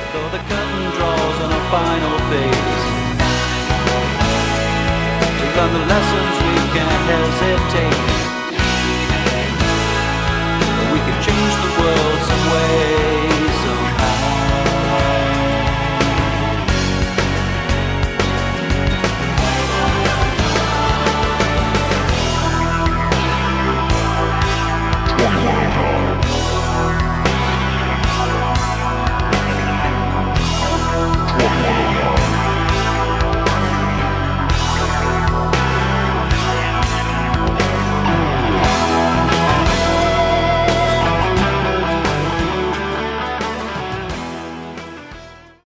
Though the curtain draws on a final phase, to learn the lessons we can't hesitate.